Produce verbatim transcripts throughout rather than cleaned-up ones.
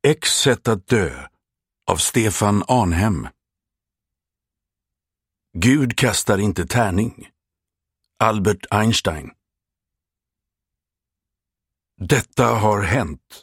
X sätt att dö av Stefan Arnhem. Gud kastar inte tärning. Albert Einstein. Detta har hänt.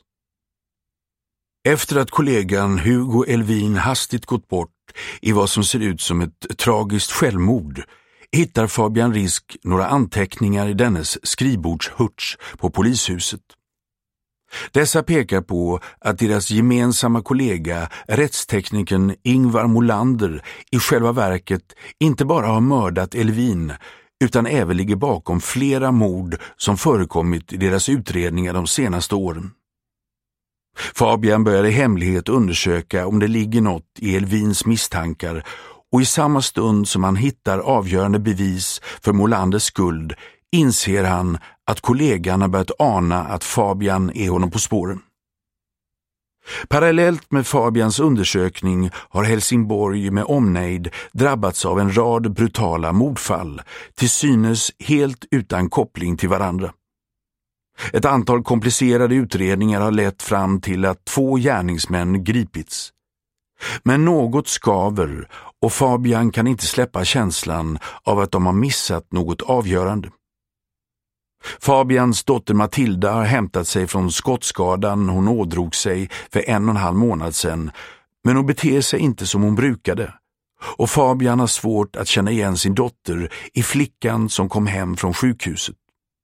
Efter att kollegan Hugo Elvin hastigt gått bort i vad som ser ut som ett tragiskt självmord hittar Fabian Risk några anteckningar i dennes skrivbordshurts på polishuset. Dessa pekar på att deras gemensamma kollega, rättsteknikern Ingvar Molander, i själva verket inte bara har mördat Elvin utan även ligger bakom flera mord som förekommit i deras utredningar de senaste åren. Fabian börjar i hemlighet undersöka om det ligger något i Elvins misstankar, och i samma stund som han hittar avgörande bevis för Molanders skuld inser han att kollegan har börjat ana att Fabian är honom på spåren. Parallellt med Fabians undersökning har Helsingborg med omnejd drabbats av en rad brutala mordfall, till synes helt utan koppling till varandra. Ett antal komplicerade utredningar har lett fram till att två gärningsmän gripits. Men något skaver och Fabian kan inte släppa känslan av att de har missat något avgörande. Fabians dotter Matilda har hämtat sig från skottskadan hon ådrog sig för en och en halv månad sedan, men hon beter sig inte som hon brukade, och Fabian har svårt att känna igen sin dotter i flickan som kom hem från sjukhuset.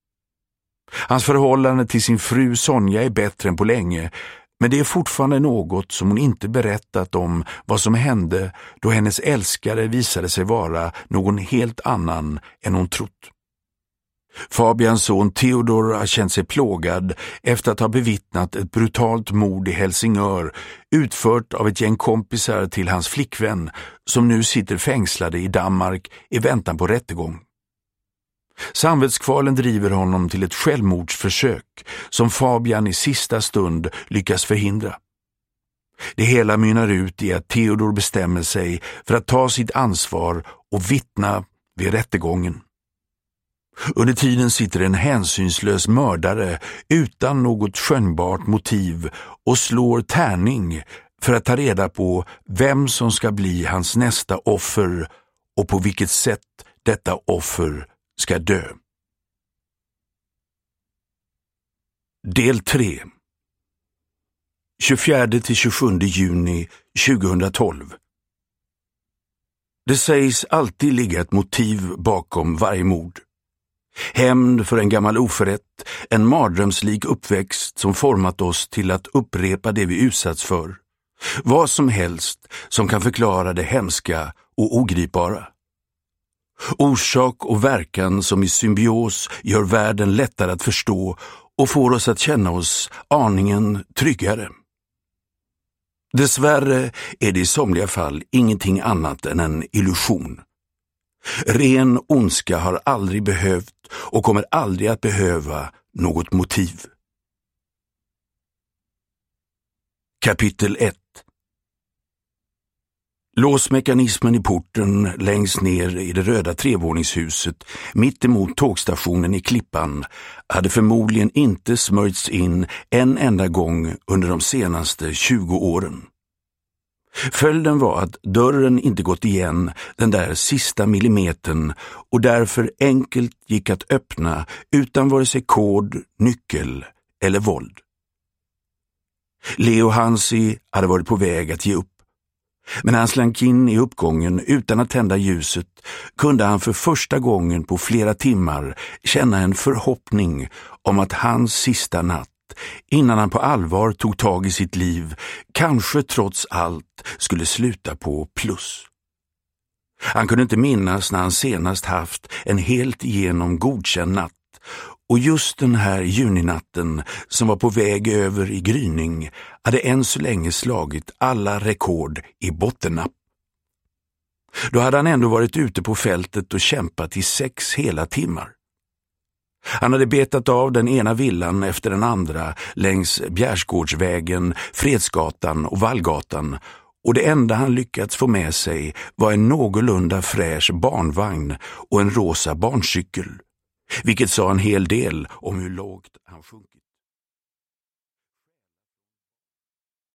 Hans förhållande till sin fru Sonja är bättre än på länge, men det är fortfarande något som hon inte berättat om vad som hände då hennes älskare visade sig vara någon helt annan än hon trott. Fabians son Theodor har känt sig plågad efter att ha bevittnat ett brutalt mord i Helsingör utfört av ett gäng kompisar till hans flickvän som nu sitter fängslade i Danmark i väntan på rättegång. Samvetskvalen driver honom till ett självmordsförsök som Fabian i sista stund lyckas förhindra. Det hela mynnar ut i att Theodor bestämmer sig för att ta sitt ansvar och vittna vid rättegången. Under tiden sitter en hänsynslös mördare utan något skönjbart motiv och slår tärning för att ta reda på vem som ska bli hans nästa offer och på vilket sätt detta offer ska dö. Del tre. tjugofjärde till tjugosjunde juni tjugohundratolv. Det sägs alltid ligga ett motiv bakom varje mord. Hämnd för en gammal oförrätt, en mardrömslik uppväxt som format oss till att upprepa det vi utsatts för. Vad som helst som kan förklara det hemska och ogripbara. Orsak och verkan som i symbios gör världen lättare att förstå och får oss att känna oss aningen tryggare. Dessvärre är det i somliga fall ingenting annat än en illusion. Ren ondska har aldrig behövt och kommer aldrig att behöva något motiv. Kapitel ett. Låsmekanismen i porten längst ner i det röda trevåningshuset mitt emot tågstationen i Klippan hade förmodligen inte smörjts in en enda gång under de senaste tjugo åren. Följden var att dörren inte gått igen den där sista millimetern och därför enkelt gick att öppna utan vare sig kod, nyckel eller våld. Leo Hansi hade varit på väg att ge upp. Men när han slank in i uppgången utan att tända ljuset kunde han för första gången på flera timmar känna en förhoppning om att hans sista natt, innan han på allvar tog tag i sitt liv, kanske trots allt skulle sluta på plus. Han kunde inte minnas när han senast haft en helt igenom godkänd natt, och just den här juninatten som var på väg över i gryning hade än så länge slagit alla rekord i bottennapp. Då hade han ändå varit ute på fältet och kämpat i sex hela timmar. Han hade betat av den ena villan efter den andra längs Bjärsgårdsvägen, Fredsgatan och Vallgatan, och det enda han lyckats få med sig var en någorlunda fräsch barnvagn och en rosa barncykel, vilket sa en hel del om hur lågt han sjunkit.